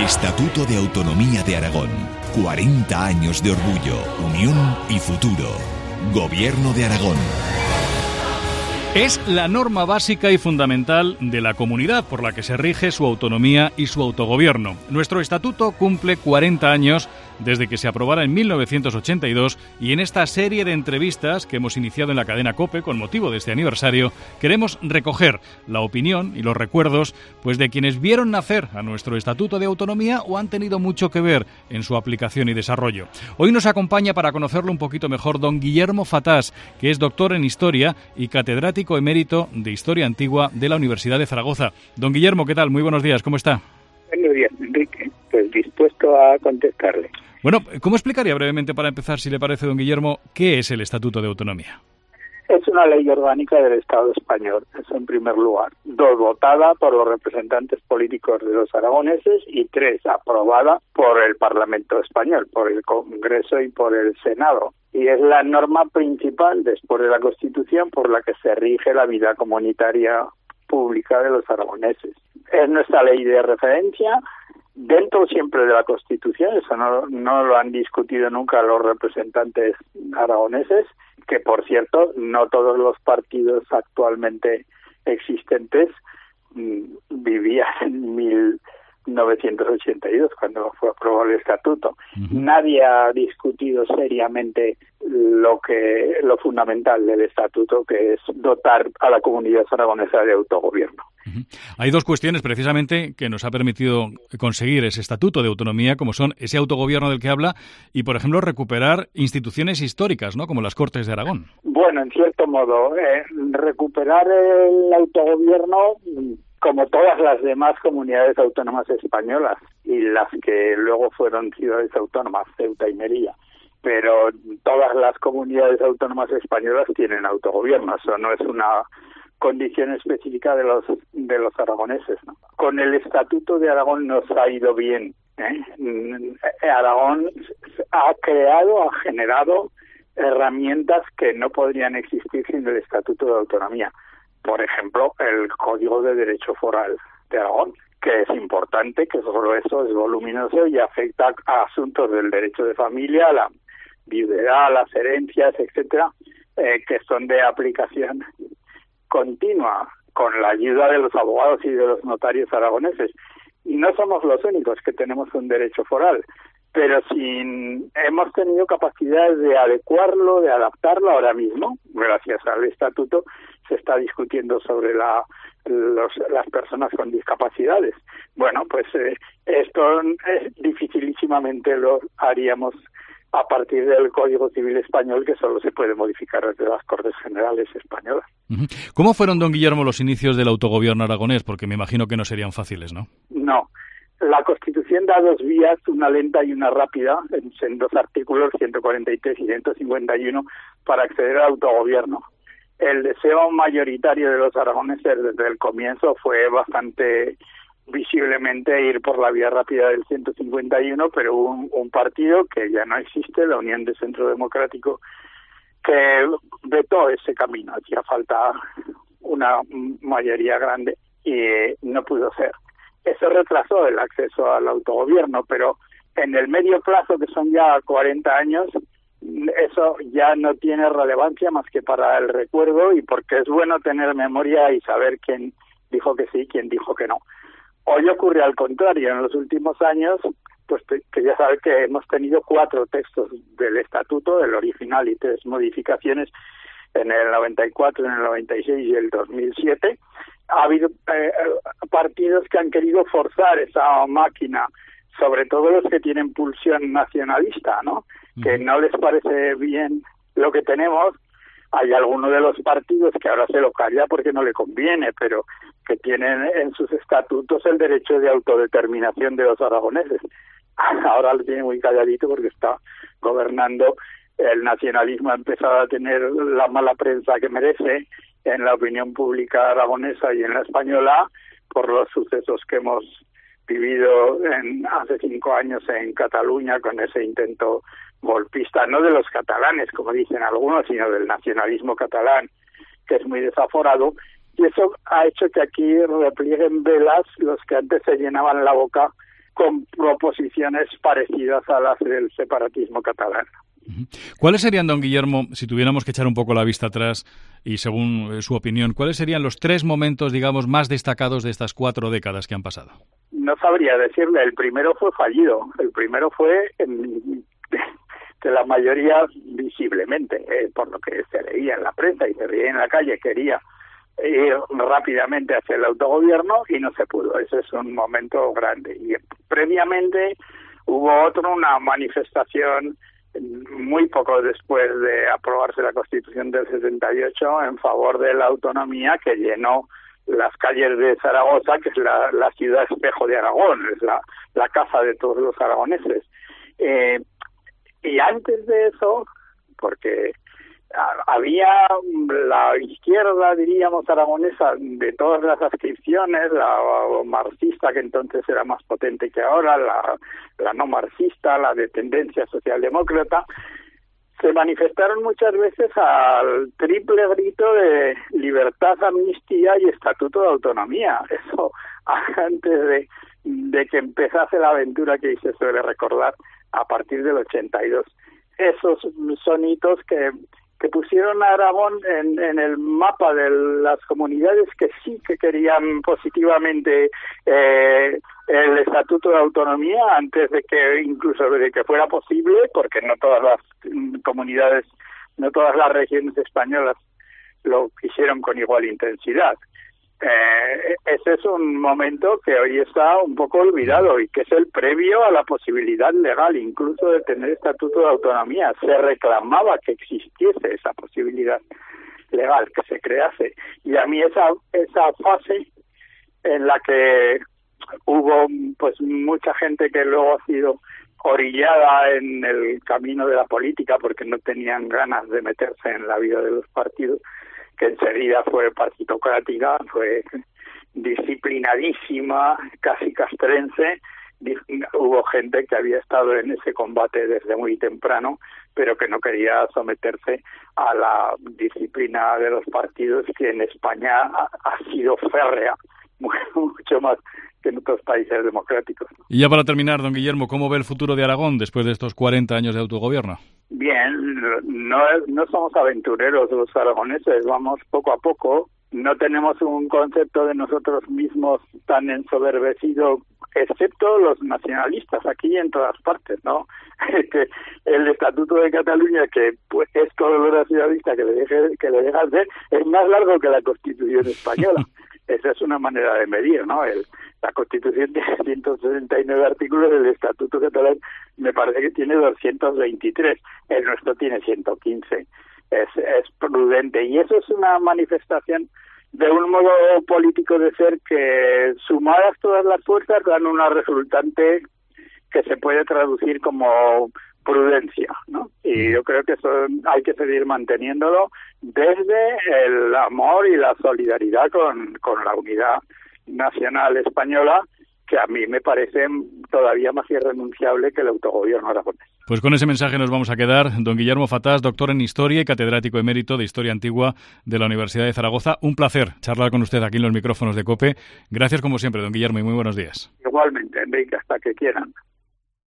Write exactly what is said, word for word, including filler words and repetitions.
Estatuto de Autonomía de Aragón. cuarenta años de orgullo, unión y futuro. Gobierno de Aragón. Es la norma básica y fundamental de la comunidad por la que se rige su autonomía y su autogobierno. Nuestro estatuto cumple cuarenta años desde que se aprobara en mil novecientos ochenta y dos y en esta serie de entrevistas que hemos iniciado en la cadena COPE con motivo de este aniversario queremos recoger la opinión y los recuerdos pues de quienes vieron nacer a nuestro Estatuto de Autonomía o han tenido mucho que ver en su aplicación y desarrollo. Hoy nos acompaña para conocerlo un poquito mejor don Guillermo Fatás, que es doctor en Historia y catedrático emérito de Historia Antigua de la Universidad de Zaragoza. Don Guillermo, ¿qué tal? Muy buenos días, ¿cómo está? Buenos días, Enrique. Pues dispuesto a contestarle. Bueno, ¿cómo explicaría brevemente, para empezar, si le parece, don Guillermo, qué es el Estatuto de Autonomía? Es una ley orgánica del Estado español, eso en primer lugar. Dos, votada por los representantes políticos de los aragoneses y tres, aprobada por el Parlamento español, por el Congreso y por el Senado. Y es la norma principal, después de la Constitución, por la que se rige la vida comunitaria pública de los aragoneses. Es nuestra ley de referencia, dentro siempre de la Constitución, eso no, no lo han discutido nunca los representantes aragoneses, que por cierto, no todos los partidos actualmente existentes mmm, vivían en mil novecientos ochenta y dos, cuando fue aprobado el Estatuto. Uh-huh. Nadie ha discutido seriamente lo que lo fundamental del Estatuto, que es dotar a la comunidad aragonesa de autogobierno. Uh-huh. Hay dos cuestiones precisamente que nos ha permitido conseguir ese Estatuto de Autonomía, como son ese autogobierno del que habla y, por ejemplo, recuperar instituciones históricas, ¿no?, como las Cortes de Aragón. Bueno, en cierto modo, eh, recuperar el autogobierno, como todas las demás comunidades autónomas españolas y las que luego fueron ciudades autónomas, Ceuta y Melilla. Pero todas las comunidades autónomas españolas tienen autogobierno, eso no es una condición específica de los de los aragoneses, ¿no? Con el Estatuto de Aragón nos ha ido bien, ¿eh? Aragón ha creado, ha generado herramientas que no podrían existir sin el Estatuto de Autonomía. Por ejemplo, el Código de Derecho Foral de Aragón, que es importante, que solo eso es voluminoso y afecta a asuntos del derecho de familia, la viudedad, las herencias, etcétera, eh, que son de aplicación continua, con la ayuda de los abogados y de los notarios aragoneses. Y no somos los únicos que tenemos un derecho foral, pero sin hemos tenido capacidades de adecuarlo, de adaptarlo ahora mismo, gracias al Estatuto. Se está discutiendo sobre la, los, las personas con discapacidades. Bueno, pues eh, esto es dificilísimamente lo haríamos a partir del Código Civil Español, que solo se puede modificar desde las Cortes Generales españolas. ¿Cómo fueron, don Guillermo, los inicios del autogobierno aragonés? Porque me imagino que no serían fáciles, ¿no? No. La Constitución da dos vías, una lenta y una rápida, en, en dos artículos, ciento cuarenta y tres y ciento cincuenta y uno, para acceder al autogobierno. El deseo mayoritario de los aragoneses desde el comienzo fue bastante visiblemente ir por la vía rápida del ciento cincuenta y uno, pero hubo un, un partido que ya no existe, la Unión de Centro Democrático, que vetó ese camino. Hacía falta una mayoría grande y eh, no pudo ser. Eso retrasó el acceso al autogobierno, pero en el medio plazo, que son ya cuarenta años, eso ya no tiene relevancia más que para el recuerdo y porque es bueno tener memoria y saber quién dijo que sí y quién dijo que no. Hoy ocurre al contrario. En los últimos años, pues que ya sabe que hemos tenido cuatro textos del Estatuto, el original, y tres modificaciones en el noventa y cuatro, en el noventa y seis y el dos mil siete. Ha habido eh, partidos que han querido forzar esa máquina, sobre todo los que tienen pulsión nacionalista, ¿no? Uh-huh. Que no les parece bien lo que tenemos. Hay algunos de los partidos que ahora se lo calla porque no le conviene, pero que tienen en sus estatutos el derecho de autodeterminación de los aragoneses. Ahora lo tiene muy calladito porque está gobernando. El nacionalismo ha empezado a tener la mala prensa que merece en la opinión pública aragonesa y en la española por los sucesos que hemos vivido en, hace cinco años en Cataluña con ese intento golpista, no de los catalanes, como dicen algunos, sino del nacionalismo catalán, que es muy desaforado, y eso ha hecho que aquí replieguen velas los que antes se llenaban la boca con proposiciones parecidas a las del separatismo catalán. ¿Cuáles serían, don Guillermo, si tuviéramos que echar un poco la vista atrás y según eh, su opinión, cuáles serían los tres momentos, digamos, más destacados de estas cuatro décadas que han pasado? No sabría decirle, el primero fue fallido, el primero fue en, de la mayoría visiblemente, eh, por lo que se leía en la prensa y se leía en la calle, quería ir rápidamente hacia el autogobierno y no se pudo. Ese es un momento grande. Y previamente hubo otro, una manifestación muy poco después de aprobarse la Constitución del setenta y ocho en favor de la autonomía, que llenó las calles de Zaragoza, que es la, la ciudad espejo de Aragón, es la, la casa de todos los aragoneses. Eh, y antes de eso, porque había la izquierda, diríamos, aragonesa, de todas las adscripciones, la marxista, que entonces era más potente que ahora, la, la no marxista, la de tendencia socialdemócrata, se manifestaron muchas veces al triple grito de libertad, amnistía y estatuto de autonomía. Eso antes de, de que empezase la aventura que se suele recordar a partir del ochenta y dos. Esos son hitos que que pusieron a Aragón en, en el mapa de las comunidades que sí que querían positivamente eh, el Estatuto de Autonomía antes de que incluso de que fuera posible, porque no todas las comunidades, no todas las regiones españolas lo quisieron con igual intensidad. Eh, ese es un momento que hoy está un poco olvidado y que es el previo a la posibilidad legal incluso de tener estatuto de autonomía. Se reclamaba que existiese esa posibilidad legal, que se crease, y a mí esa esa fase en la que hubo pues mucha gente que luego ha sido orillada en el camino de la política porque no tenían ganas de meterse en la vida de los partidos, que enseguida fue partitocrática, fue disciplinadísima, casi castrense. Hubo gente que había estado en ese combate desde muy temprano, pero que no quería someterse a la disciplina de los partidos, que en España ha, ha sido férrea, mucho más que en otros países democráticos. Y ya para terminar, don Guillermo, ¿cómo ve el futuro de Aragón después de estos cuarenta años de autogobierno? Bien, no, no somos aventureros los aragoneses, vamos poco a poco. No tenemos un concepto de nosotros mismos tan ensoberbecido, excepto los nacionalistas aquí y en todas partes, ¿no? Que el Estatuto de Cataluña, que pues, es todo lo nacionalista que le deje, que le deja hacer, es más largo que la Constitución española. Esa es una manera de medir, ¿no? El, la Constitución tiene ciento sesenta y nueve artículos, el Estatuto catalán me parece que tiene doscientos veintitrés, el nuestro tiene ciento quince. Es, es prudente, y eso es una manifestación de un modo político de ser que, sumadas todas las fuerzas, dan una resultante que se puede traducir como prudencia, ¿no? Y yo creo que eso hay que seguir manteniéndolo desde el amor y la solidaridad con, con la unidad nacional española, que a mí me parece todavía más irrenunciable que el autogobierno aragonés. Pues con ese mensaje nos vamos a quedar. Don Guillermo Fatás, doctor en Historia y catedrático emérito de Historia Antigua de la Universidad de Zaragoza. Un placer charlar con usted aquí en los micrófonos de COPE. Gracias como siempre, don Guillermo, y muy buenos días. Igualmente, Enrique, hasta que quieran.